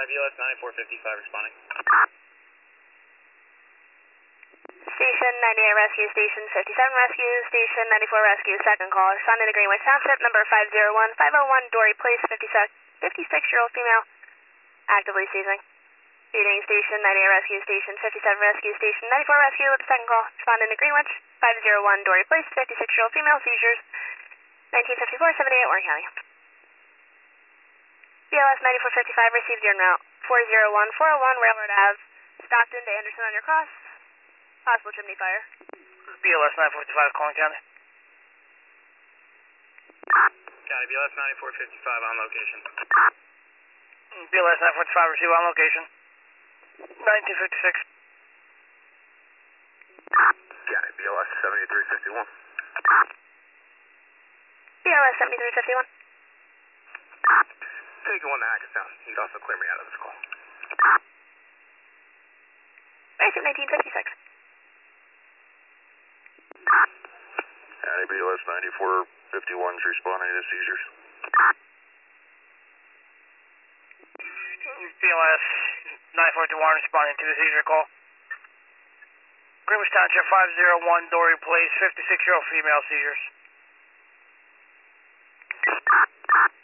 BLS 9455 responding. Station 98 Rescue, Station 57 Rescue, Station 94 Rescue, second call. Responding to Greenwich Township, number 501501, Dory Place, 56-year-old female, actively seizing. Feeding Station 98 Rescue, Station 57 Rescue, Station 94 Rescue with the second call. Responding to Greenwich, 501 Dory Place, 56-year-old female, seizures, 1954-78, Warren County. BLS 9455 received your route, 401-401 Railroad Ave, Stockton to Anderson on your cross. Possible chimney fire. BLS 945 calling county. County, BLS 9455 on location. BLS 945 receive on location. 1956. County, BLS 7351. BLS 7351. Take one to Hackettstown. You can also clear me out of this call. Basic 1956. County, BLS 9451 is responding to seizures. BLS 941 responding to the seizure call. Greenwich Township 501 Dory Place, 56-year-old female, seizures.